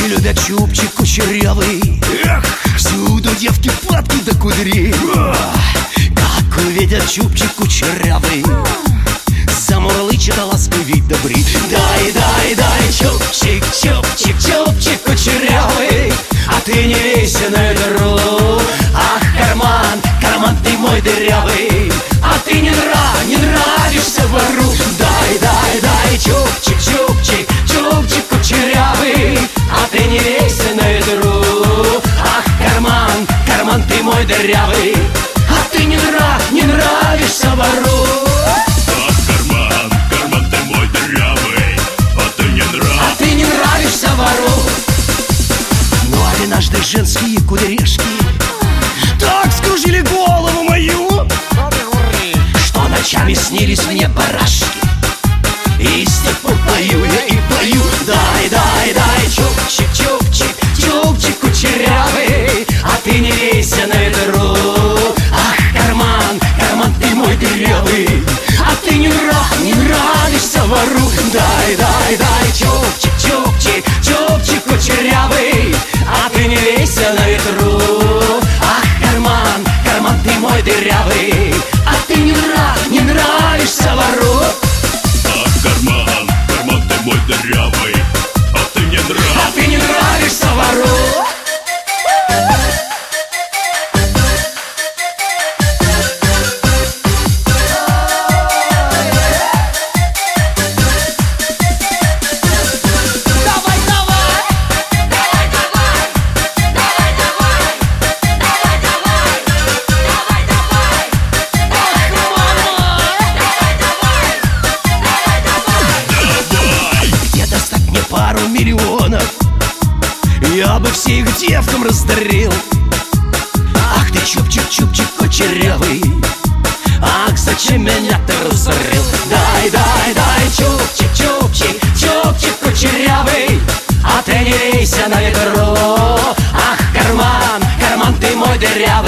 любят чубчик кучерявый. Эх, всюду девки падки до кудри. Как увидят чубчик кучерявый, замурлычет, а ласку вид добрый. Дай, дай, дай, чубчик, чубчик, чубчик кучерявый, а ты не вейся на ветру. Ах, карман, карман ты мой дырявый, а ты не нравишься вору. Дай, дай, дай, чубчик, чубчик, чубчик кучерявый, а ты не вейся на ветру. Ах, карман, карман ты мой дырявый, а ты не нравишься вору. Ну, однажды женские кудряшки так скружили голову мою, что ночами снились мне барашки. И с тех пор пою я и пою. Дай, дай, дай, чубчик, чубчик, чубчик кучерявый, а ты не вейся на ветру. Ах, карман, карман ты мой дырявый, а ты не нравишься вору. Дай, дай, дай, чубчик, чубчик, чубчик кучерявый, а ты не вейся на ветру. Ах, карман, карман ты мой дырявый, а ты не нравишься вору. Ах, карман, карман ты мой дырявый, а ты не нравишься вору. Пару миллионов я бы всех девкам раздарил. Ах ты, чубчик, чубчик кучерявый, ах, зачем меня ты разорил? Дай, дай, дай, чубчик, чубчик, чубчик кучерявый, а ты не вейся на ветру. Ах, карман, карман ты мой дырявый,